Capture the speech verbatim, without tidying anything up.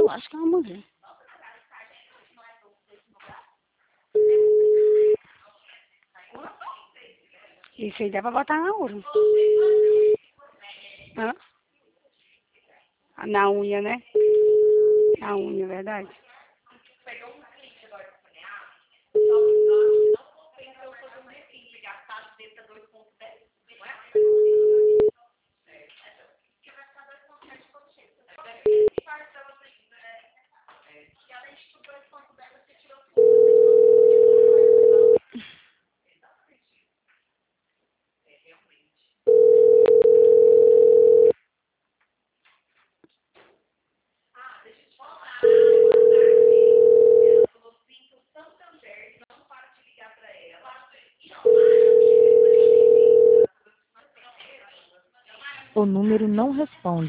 Eu acho que é uma mulher. Isso aí dá pra botar na urna. Hã? Na unha, né? Na unha, verdade? O número não responde.